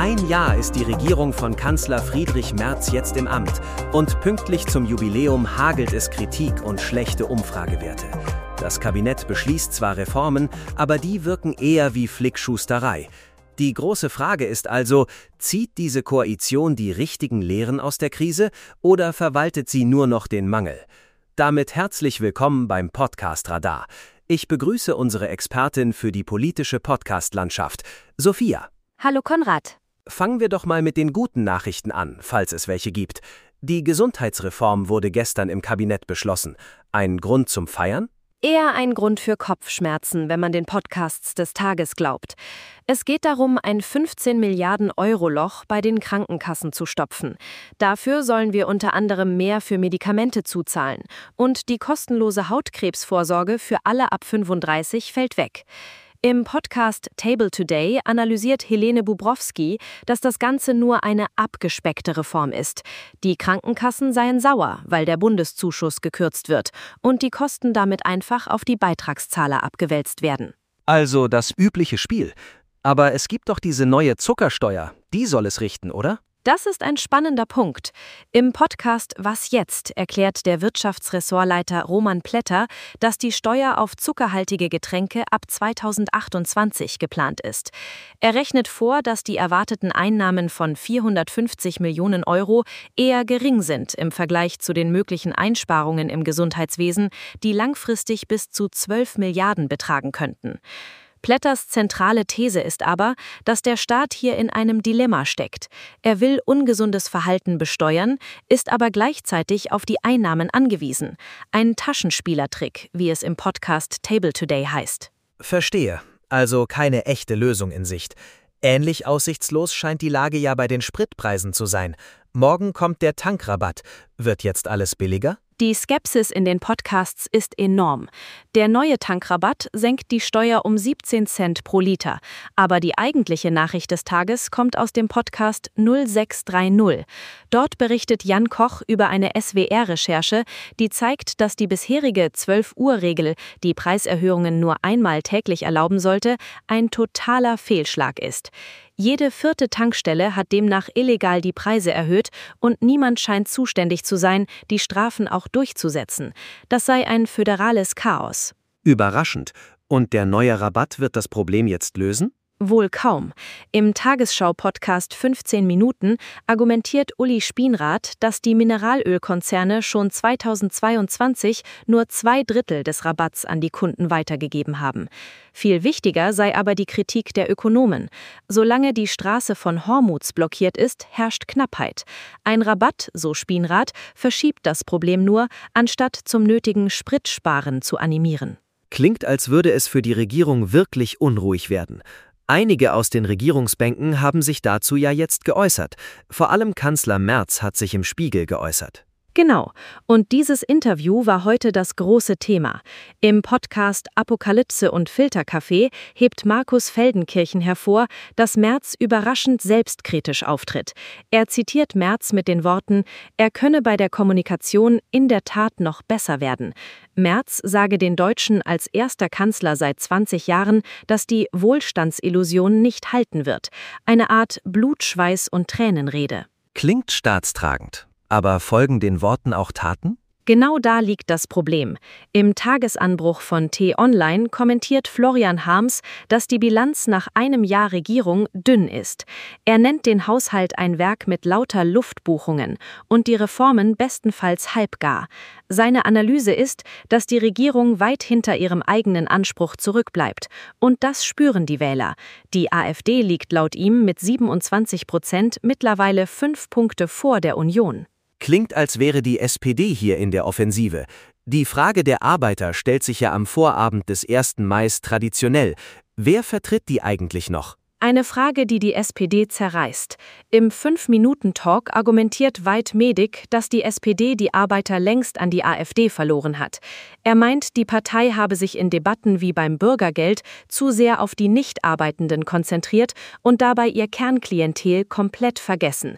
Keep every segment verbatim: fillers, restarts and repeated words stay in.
Ein Jahr ist die Regierung von Kanzler Friedrich Merz jetzt im Amt und pünktlich zum Jubiläum hagelt es Kritik und schlechte Umfragewerte. Das Kabinett beschließt zwar Reformen, aber die wirken eher wie Flickschusterei. Die große Frage ist also, zieht diese Koalition die richtigen Lehren aus der Krise oder verwaltet sie nur noch den Mangel? Damit herzlich willkommen beim Podcast Radar. Ich begrüße unsere Expertin für die politische Podcast-Landschaft, Sophia. Hallo Konrad. Fangen wir doch mal mit den guten Nachrichten an, falls es welche gibt. Die Gesundheitsreform wurde gestern im Kabinett beschlossen. Ein Grund zum Feiern? Eher ein Grund für Kopfschmerzen, wenn man den Podcasts des Tages glaubt. Es geht darum, ein fünfzehn Milliarden Euro Loch bei den Krankenkassen zu stopfen. Dafür sollen wir unter anderem mehr für Medikamente zuzahlen. Und die kostenlose Hautkrebsvorsorge für alle ab fünfunddreißig fällt weg. Im Podcast Table Today analysiert Helene Bubrowski, dass das Ganze nur eine abgespeckte Reform ist. Die Krankenkassen seien sauer, weil der Bundeszuschuss gekürzt wird und die Kosten damit einfach auf die Beitragszahler abgewälzt werden. Also das übliche Spiel. Aber es gibt doch diese neue Zuckersteuer, die soll es richten, oder? Das ist ein spannender Punkt. Im Podcast Was jetzt erklärt der Wirtschaftsressortleiter Roman Plätter, dass die Steuer auf zuckerhaltige Getränke ab zweitausendachtundzwanzig geplant ist. Er rechnet vor, dass die erwarteten Einnahmen von vierhundertfünfzig Millionen Euro eher gering sind im Vergleich zu den möglichen Einsparungen im Gesundheitswesen, die langfristig bis zu zwölf Milliarden betragen könnten. Plätters zentrale These ist aber, dass der Staat hier in einem Dilemma steckt. Er will ungesundes Verhalten besteuern, ist aber gleichzeitig auf die Einnahmen angewiesen. Ein Taschenspielertrick, wie es im Podcast Table Today heißt. Verstehe. Also keine echte Lösung in Sicht. Ähnlich aussichtslos scheint die Lage ja bei den Spritpreisen zu sein. Morgen kommt der Tankrabatt. Wird jetzt alles billiger? Die Skepsis in den Podcasts ist enorm. Der neue Tankrabatt senkt die Steuer um siebzehn Cent pro Liter. Aber die eigentliche Nachricht des Tages kommt aus dem Podcast null sechs drei null. Dort berichtet Jan Koch über eine S W R-Recherche, die zeigt, dass die bisherige zwölf-Uhr-Regel, die Preiserhöhungen nur einmal täglich erlauben sollte, ein totaler Fehlschlag ist. Jede vierte Tankstelle hat demnach illegal die Preise erhöht und niemand scheint zuständig zu sein, die Strafen auch durchzusetzen. Das sei ein föderales Chaos. Überraschend. Und der neue Rabatt wird das Problem jetzt lösen? Wohl kaum. Im Tagesschau-Podcast fünfzehn Minuten argumentiert Uli Spienrath, dass die Mineralölkonzerne schon zweitausendzweiundzwanzig nur zwei Drittel des Rabatts an die Kunden weitergegeben haben. Viel wichtiger sei aber die Kritik der Ökonomen. Solange die Straße von Hormuds blockiert ist, herrscht Knappheit. Ein Rabatt, so Spienrath, verschiebt das Problem nur, anstatt zum nötigen Spritsparen zu animieren. Klingt, als würde es für die Regierung wirklich unruhig werden. Einige aus den Regierungsbänken haben sich dazu ja jetzt geäußert. Vor allem Kanzler Merz hat sich im Spiegel geäußert. Genau. Und dieses Interview war heute das große Thema. Im Podcast Apokalypse und Filterkaffee hebt Markus Feldenkirchen hervor, dass Merz überraschend selbstkritisch auftritt. Er zitiert Merz mit den Worten, er könne bei der Kommunikation in der Tat noch besser werden. Merz sage den Deutschen als erster Kanzler seit zwanzig Jahren, dass die Wohlstandsillusion nicht halten wird. Eine Art Blut, Schweiß und Tränenrede. Klingt staatstragend. Aber folgen den Worten auch Taten? Genau da liegt das Problem. Im Tagesanbruch von T-Online kommentiert Florian Harms, dass die Bilanz nach einem Jahr Regierung dünn ist. Er nennt den Haushalt ein Werk mit lauter Luftbuchungen und die Reformen bestenfalls halbgar. Seine Analyse ist, dass die Regierung weit hinter ihrem eigenen Anspruch zurückbleibt. Und das spüren die Wähler. Die AfD liegt laut ihm mit siebenundzwanzig Prozent mittlerweile fünf Punkte vor der Union. Klingt, als wäre die S P D hier in der Offensive. Die Frage der Arbeiter stellt sich ja am Vorabend des ersten Mai traditionell. Wer vertritt die eigentlich noch? Eine Frage, die die S P D zerreißt. Im fünf-Minuten-Talk argumentiert Veit Medig, dass die S P D die Arbeiter längst an die AfD verloren hat. Er meint, die Partei habe sich in Debatten wie beim Bürgergeld zu sehr auf die Nichtarbeitenden konzentriert und dabei ihr Kernklientel komplett vergessen.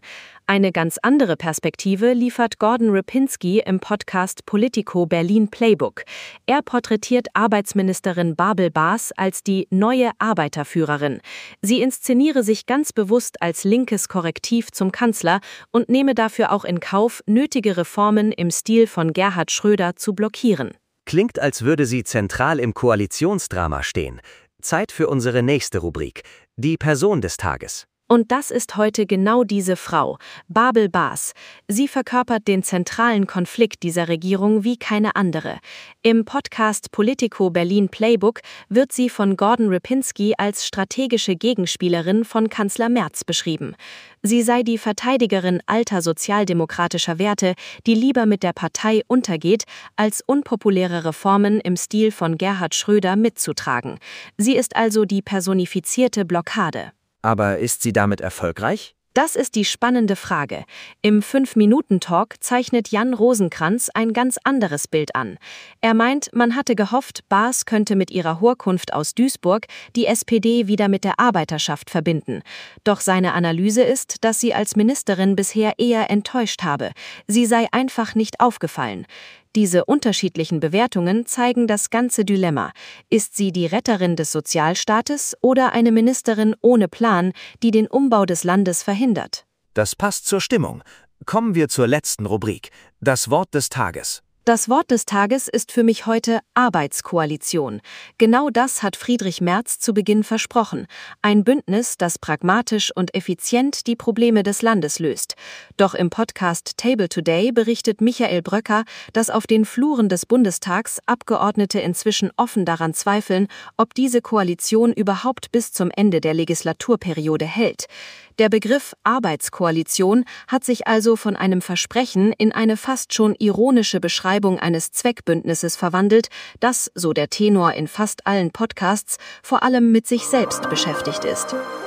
Eine ganz andere Perspektive liefert Gordon Ripinski im Podcast Politico Berlin Playbook. Er porträtiert Arbeitsministerin Bärbel Baas als die neue Arbeiterführerin. Sie inszeniere sich ganz bewusst als linkes Korrektiv zum Kanzler und nehme dafür auch in Kauf, nötige Reformen im Stil von Gerhard Schröder zu blockieren. Klingt, als würde sie zentral im Koalitionsdrama stehen. Zeit für unsere nächste Rubrik, die Person des Tages. Und das ist heute genau diese Frau, Bärbel Baas. Sie verkörpert den zentralen Konflikt dieser Regierung wie keine andere. Im Podcast Politico Berlin Playbook wird sie von Gordon Ripinski als strategische Gegenspielerin von Kanzler Merz beschrieben. Sie sei die Verteidigerin alter sozialdemokratischer Werte, die lieber mit der Partei untergeht, als unpopuläre Reformen im Stil von Gerhard Schröder mitzutragen. Sie ist also die personifizierte Blockade. Aber ist sie damit erfolgreich? Das ist die spannende Frage. Im fünf-Minuten-Talk zeichnet Jan Rosenkrantz ein ganz anderes Bild an. Er meint, man hatte gehofft, Baas könnte mit ihrer Herkunft aus Duisburg die S P D wieder mit der Arbeiterschaft verbinden. Doch seine Analyse ist, dass sie als Ministerin bisher eher enttäuscht habe. Sie sei einfach nicht aufgefallen. Diese unterschiedlichen Bewertungen zeigen das ganze Dilemma. Ist sie die Retterin des Sozialstaates oder eine Ministerin ohne Plan, die den Umbau des Landes verhindert? Das passt zur Stimmung. Kommen wir zur letzten Rubrik, das Wort des Tages. Das Wort des Tages ist für mich heute Arbeitskoalition. Genau das hat Friedrich Merz zu Beginn versprochen. Ein Bündnis, das pragmatisch und effizient die Probleme des Landes löst. Doch im Podcast Table Today berichtet Michael Bröcker, dass auf den Fluren des Bundestags Abgeordnete inzwischen offen daran zweifeln, ob diese Koalition überhaupt bis zum Ende der Legislaturperiode hält. Der Begriff Arbeitskoalition hat sich also von einem Versprechen in eine fast schon ironische Beschreibung eines Zweckbündnisses verwandelt, das, so der Tenor in fast allen Podcasts, vor allem mit sich selbst beschäftigt ist.